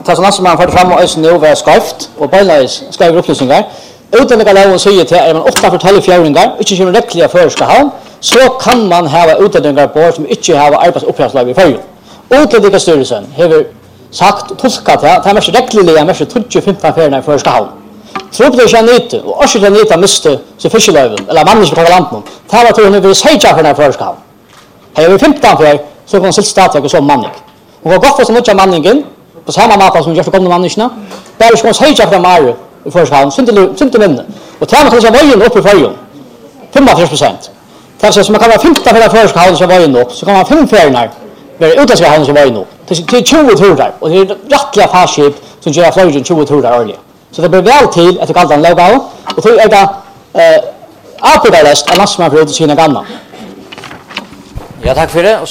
tas landsmann för fram och nu var skrift och bälas skriver upplysningar. Utan att låta säga till är man 8 för 12 fjärringar, inte kommer räckliga förska havn, så kan man ha utländingar på som inte har arbetsuppdragslag i förr. Utlänningsstyrelsen har sagt tolkat det här mest räckliga mest 15 fjärringar förska havn. Så det är inte och också det inte måste så fiskelöven eller man ska ta landen. Det var tror ni vill säga för den förska havn. Här är 15 fjärr så kan sitt statliga som manning. Och vad gott för så mycket manningen på samma mata som jag för kommande människorna. Där ska man säga för Mario i första hand synd minne. Och tar man kanske vägen upp i förjon. 45%. Kanske som man kan vara 15 för den första hand som vägen upp så kan man 5 fjärnar med utländska hand som vägen upp. Det är 20 turer och det är rättliga farskip som gör flygen 20 turer årligen. Så det blir väl till att det kallar en logout och då är det avbrytarlöst att landsman för ut sina gamla. Ja, tack för det.